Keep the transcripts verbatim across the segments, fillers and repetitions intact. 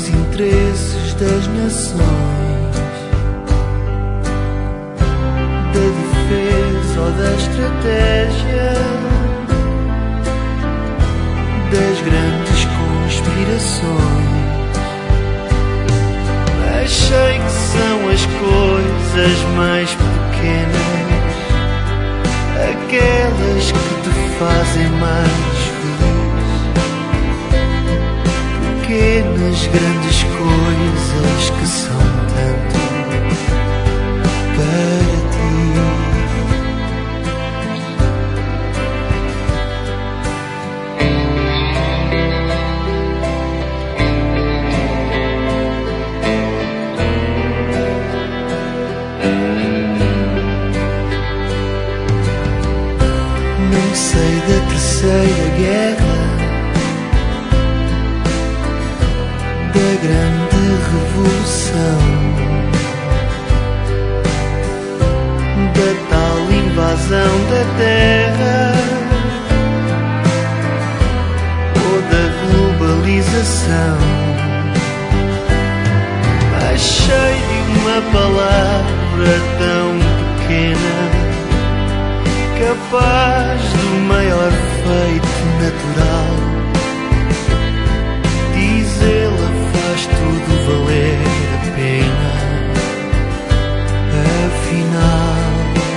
dos interesses das nações, da defesa ou da estratégia, das grandes conspirações. Achei que são as coisas mais pequenas, aquelas que te fazem mais feliz. Pequenas, grandes coisas que são tanto para ti. Não sei da terceira guerra, da grande revolução, da tal invasão da terra ou da globalização. Achei de uma palavra tão pequena, capaz do maior feito natural. Dizê-la faz tudo valer a pena, afinal.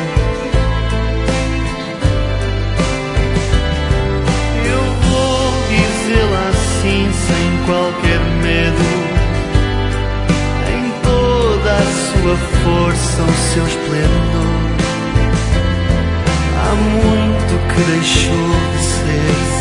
Eu vou dizê-la assim sem qualquer medo, em toda a sua força, o seu esplendor. Há muito que deixou de ser